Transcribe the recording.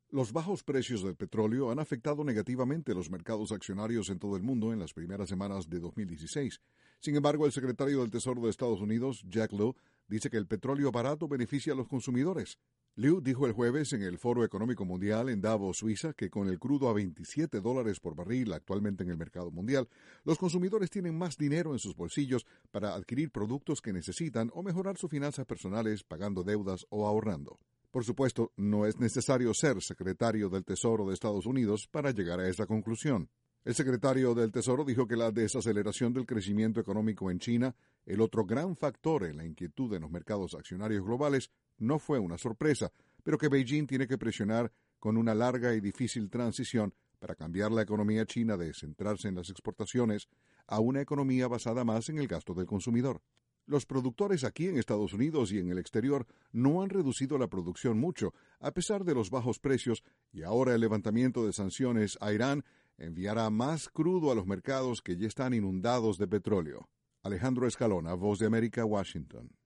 Los bajos precios del petróleo han afectado negativamente los mercados accionarios en todo el mundo en las primeras semanas de 2016. Sin embargo, el secretario del Tesoro de Estados Unidos, Jack Lew, dice que el petróleo barato beneficia a los consumidores. Lew dijo el jueves en el Foro Económico Mundial en Davos, Suiza, que con el crudo a $27 por barril actualmente en el mercado mundial, los consumidores tienen más dinero en sus bolsillos para adquirir productos que necesitan o mejorar sus finanzas personales pagando deudas o ahorrando. Por supuesto, no es necesario ser secretario del Tesoro de Estados Unidos para llegar a esa conclusión. El secretario del Tesoro dijo que la desaceleración del crecimiento económico en China, el otro gran factor en la inquietud en los mercados accionarios globales, no fue una sorpresa, pero que Beijing tiene que presionar con una larga y difícil transición para cambiar la economía china de centrarse en las exportaciones a una economía basada más en el gasto del consumidor. Los productores aquí en Estados Unidos y en el exterior no han reducido la producción mucho, a pesar de los bajos precios, y ahora el levantamiento de sanciones a Irán enviará más crudo a los mercados que ya están inundados de petróleo. Alejandro Escalona, Voz de América, Washington.